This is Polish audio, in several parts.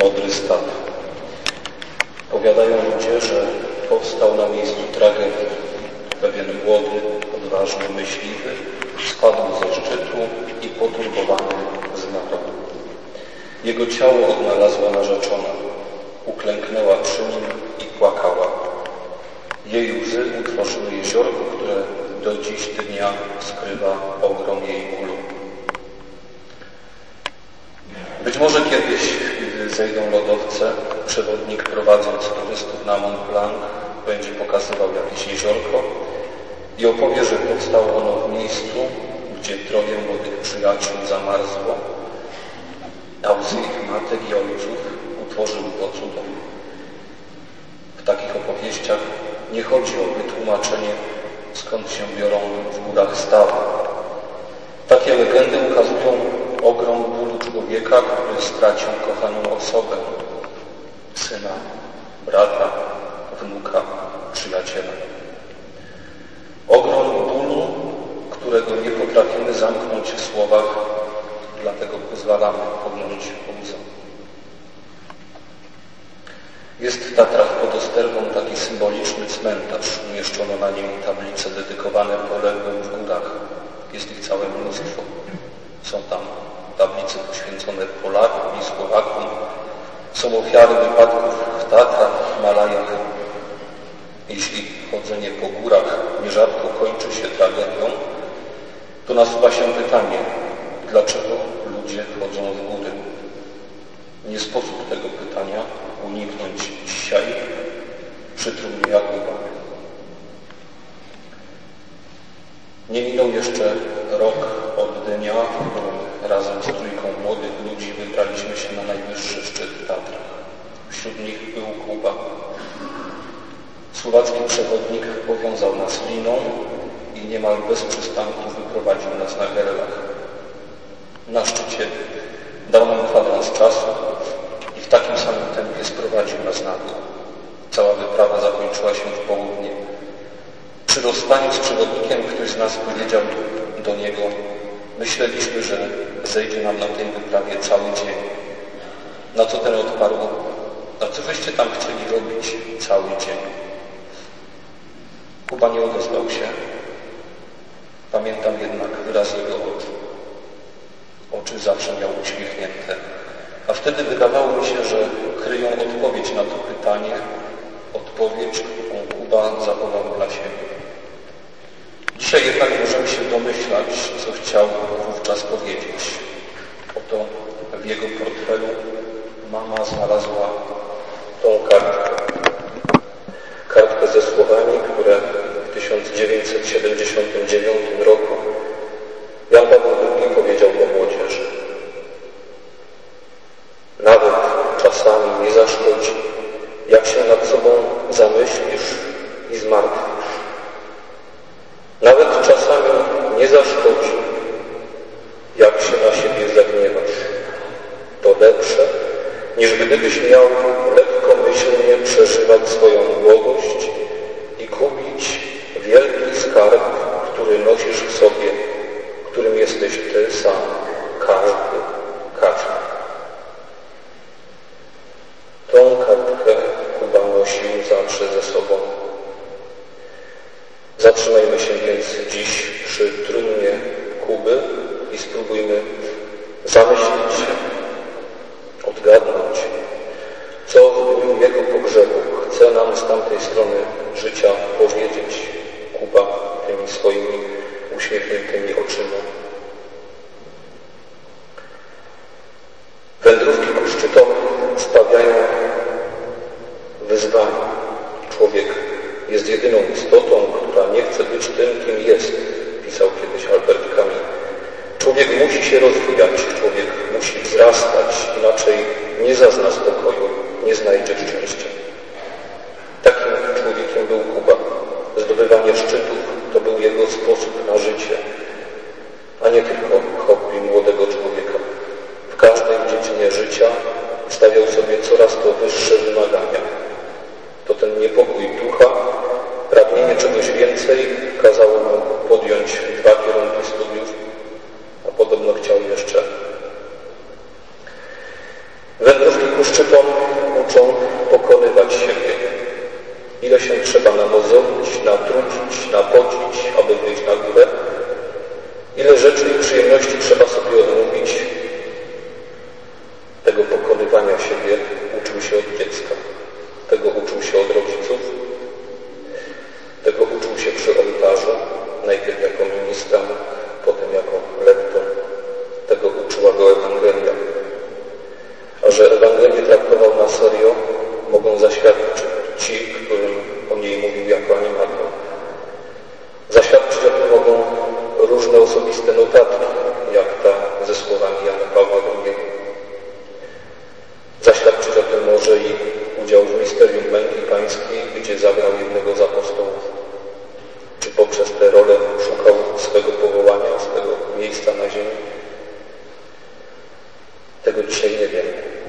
modry stad. Powiadają ludzie, że powstał na miejscu tragedii. Pewien młody, odważny myśliwy spadł ze szczytu i poturbowany zmarł. Jego ciało odnalazła narzeczona. Uklęknęła przy nim i płakała. Jej łzy utworzyły jeziorko, które do dziś dnia skrywa ogrom jej bólu. Być może kiedyś, gdy zejdą lodowce, przewodnik prowadząc turystów na Mont Blanc będzie pokazywał jakieś jeziorko i opowie, że powstało ono w miejscu, gdzie troje młodych przyjaciół zamarzło, a łzy ich matek i ojców utworzyły go cudem. W takich opowieściach nie chodzi o wytłumaczenie, skąd się biorą w górach stawy. Takie legendy ukazują ogrom bólu człowieka, który stracił kochaną osobę, syna, brata, wnuka, przyjaciela. Ogrom bólu, którego nie potrafimy zamknąć w słowach, dlatego pozwalamy płynąć łzom. Jest w Tatrach pod Ostergą taki symboliczny cmentarz. Umieszczono na nim tablice dedykowane poległym w górach. Jest ich całe mnóstwo. Są tam tablice poświęcone Polakom i Słowakom. Są ofiary wypadków w Tatrach, w Himalajach. Jeśli chodzenie po górach nierzadko kończy się tragedią, to nasuwa się pytanie, dlaczego ludzie chodzą w góry? Nie sposób tego pytania uniknąć dzisiaj przy trumnie Jakuba. Nie minął jeszcze rok od dnia, w którym razem z trójką młodych ludzi wybraliśmy się na najwyższy szczyt Tatr. Wśród nich był Kuba. Słowacki przewodnik powiązał nas liną i niemal bez przystanku wyprowadził nas na gerlach. Na szczycie dał nam kwadrans czasu i w takim samym tempie sprowadził nas na dół. Cała wyprawa zakończyła się w południe. Przy rozstaniu z przewodnikiem ktoś z nas powiedział do niego: myśleliśmy, że zejdzie nam na tej wyprawie cały dzień. Na co ten odparł: a co wyście tam chcieli robić cały dzień? Kuba nie odezwał się. Pamiętam jednak wyraz jego oczu. Oczy zawsze miał uśmiechnięte. A wtedy wydawało mi się, że kryją odpowiedź na to pytanie, odpowiedź, którą Kuba zachował dla siebie. Dzisiaj jednak możemy się domyślać, co chciał wówczas powiedzieć. Oto w jego portfelu mama znalazła tą kartkę. Kartkę ze słowami, które w 1979 roku Jan Paweł II powiedział do młodzieży. Nawet czasami nie zaszkodzi, jak się nad sobą zamyślisz i zmartwisz. Nawet czasami nie zaszkodzi, jak się na siebie zagniewasz. To lepsze, niż gdybyś miał lekkomyślnie przeżywać swoją młodość i kupić wielki skarb, który nosisz w sobie, którym jesteś ty sam, każdy. Tą kartkę Kuba nosił zawsze ze sobą. Zatrzymajmy się więc dziś przy trumnie Kuby i spróbujmy zamyślić się, odgadnąć, co w dniu jego pogrzebu chce nam z tamtej strony życia powiedzieć Kuba tymi swoimi uśmiechniętymi oczyma. Wędrówki ku szczytom stawiają wyzwania. Człowiek jest jedyną istotą, która nie chce być tym, kim jest, pisał kiedyś Albert Camus. Człowiek musi się rozwijać, człowiek musi wzrastać, inaczej nie zazna spokoju, nie znajdzie szczęścia. Takim człowiekiem był Kuba. Zdobywanie szczytów to był jego sposób na życie, a nie tylko hobby młodego człowieka. W każdej dziedzinie życia stawiał sobie coraz to wyższe wymagania. To ten niepokój ducha, pragnienie czegoś więcej kazało mu podjąć 2 kierunki studiów, a podobno chciał jeszcze. Wędrówki ku ku szczytom uczą pokonywać siebie. Ile się trzeba namozowić, natrudzić, napocić, aby wyjść na górę? Ile rzeczy i przyjemności trzeba sobie odmówić? Tego pokonywania siebie uczył się od dziecka. Tego uczył się od rodziców. Tego uczył się przy ołtarzu, najpierw jako ministrant, potem jako lektor. Tego uczyła go Ewangelia. A że Ewangelię traktował na serio, mogą zaświadczyć ci, którym o niej mówił jako animator. Zaświadczyć o tym mogą różne osobiste notatki, jak ta ze słowami Jana Pawła II. Zaświadczyć o tym może i udział w misterium męki pańskiej, gdzie zagrał jednego z apostołów. Czy poprzez tę rolę szukał swego powołania, swego miejsca na ziemi? Tego dzisiaj nie wiem.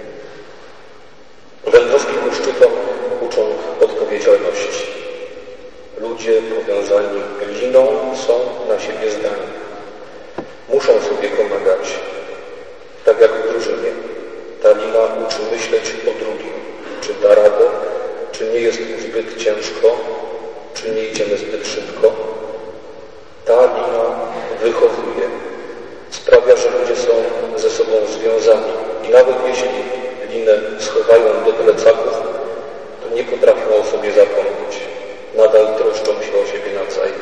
Wędrówki ku szczytom uczą odpowiedzialności. Ludzie powiązani liną są na siebie zdani. Muszą sobie pomagać. Tak jak w drużynie. Ta lina uczy myśleć o drugim. Czy da radę, czy nie jest zbyt ciężko, czy nie idziemy zbyt szybko. Ta lina wychowuje. Sprawia, że ludzie są ze sobą związani. I nawet jeśli linę schowają do plecaków, to nie potrafią o sobie zapomnieć. Nadal troszczą się o siebie nawzajem.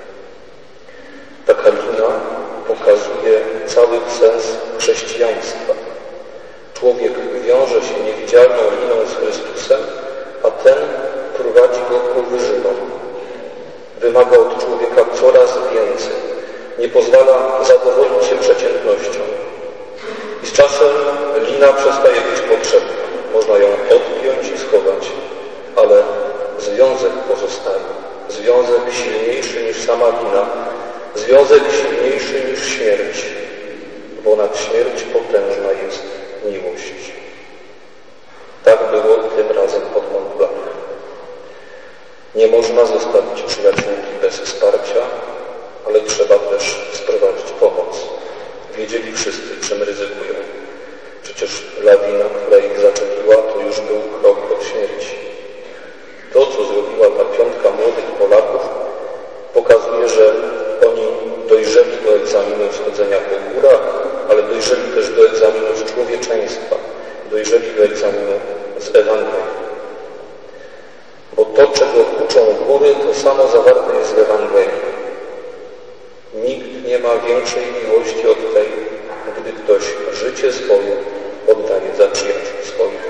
Taka lina pokazuje cały sens chrześcijaństwa. Człowiek wiąże się niewidzialną liną z Chrystusem, a ten prowadzi go ku wyżynom. Wymaga od człowieka coraz więcej. Nie pozwala zadowolić się przeciętnością. I z czasem lina przestaje być potrzebna. Można ją odpiąć i schować, ale związek pozostaje. Związek silniejszy niż sama lina. Związek silniejszy niż śmierć. Bo nad śmierć potężna jest miłość. Tak było tym razem pod Mont Blanc. Nie można zostawić przyjaciółki bez wsparcia, ale trzeba też sprowadzić pomoc. Wiedzieli wszyscy, czym ryzykują. Przecież lawina, która ich zaczepiła, to już był krok od śmierci. To, co zrobiła ta piątka młodych Polaków, pokazuje, że oni dojrzeli do egzaminu schodzenia po górach, ale dojrzeli też do egzaminu z człowieczeństwa. Dojrzeli do egzaminu z Ewangelii. Bo to, czego uczą góry, to samo zawarte jest w Ewangelii. Nikt nie ma większej miłości od tej, gdy ktoś życie swoje oddaje za przyjaciół swoich.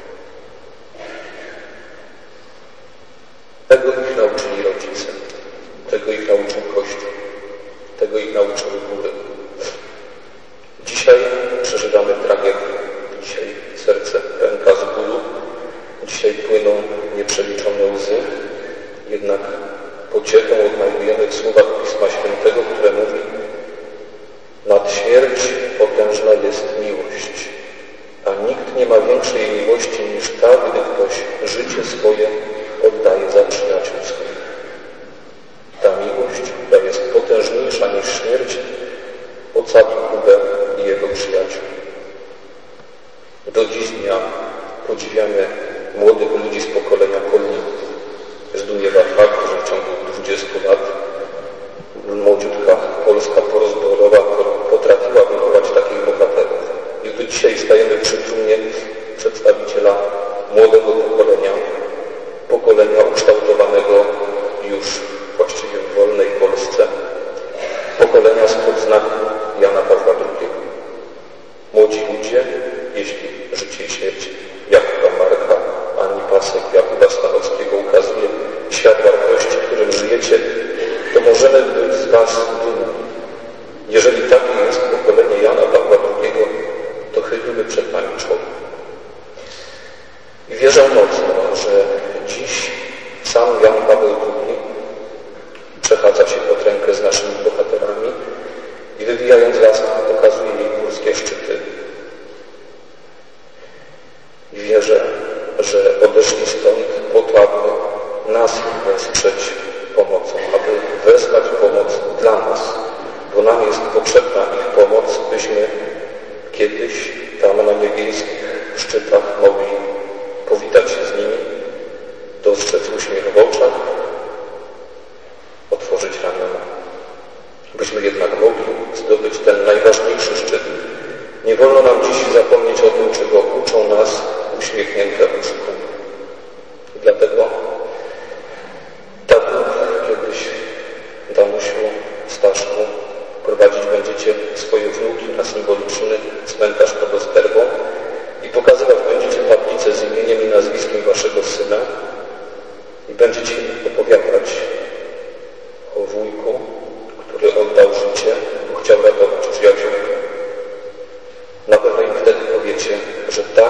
Tego ich nauczyli rodzice. Tego ich nauczył Kościół. Tego ich nauczyły góry. Dzisiaj przeżywamy tragedię. Dzisiaj serce pęka z bólu. Dzisiaj płyną nieprzeliczone łzy. Jednak pociechę odnajdujemy w słowach Pisma Świętego, które mówi: nad śmierć potężna jest miłość, a nikt nie ma większej miłości niż ta, gdy ktoś życie swoje oddaje za przyjaciół swoich. Ta miłość, która jest potężniejsza niż śmierć, ocali Kubę i jego przyjaciół. Do dziś dnia podziwiamy młodych ludzi z pokolenia Kolników. Zdumiewa fakt, że w ciągu 20 lat młodziutka polska porozbiorowa potrafiła wychować takich bohaterów. I gdy dzisiaj stajemy przy trumnie przedstawiciela młodego pokolenia ukształtowanego już właściwie w wolnej Polsce, pokolenia spod znaku Jana Pawła II. Młodzi ludzie, jeśli życie i śmierć Jakuba Marka, Ani Pasek, Jakuba Stanowskiego ukazuje świat wartości, w którym żyjecie, to możemy być z was dumni. Jeżeli takie jest pokolenie Jana Pawła II, to chylimy przed wami czoło. I wierzę mocno, że dziś sam Jan Paweł II przechadza się pod rękę z naszymi bohaterami i wywijając las pokazuje jej górskie szczyty. I wierzę, że odeszli stąd po to, aby nas wesprzeć pomocą, aby wezwać pomoc dla nas, bo nam jest potrzebna ich pomoc, byśmy kiedyś tam na niebieskich szczytach mogli powitać się z nimi, dostrzec uśmiech w oczach, otworzyć ramiona. Byśmy jednak mogli zdobyć ten najważniejszy szczyt. Nie wolno nam dziś zapomnieć o tym, czego uczą nas uśmiechnięte uszy. Dlatego tak kiedyś, Danusiu, Staszku, prowadzić będziecie swoje wnuki na symboliczny cmentarz pod Osterbą i pokazywać będziecie tablicę z imieniem i nazwiskiem waszego syna i będziecie opowiadać o wujku, który oddał życie, bo chciał ratować przyjaciół. Na pewno im wtedy powiecie, że tak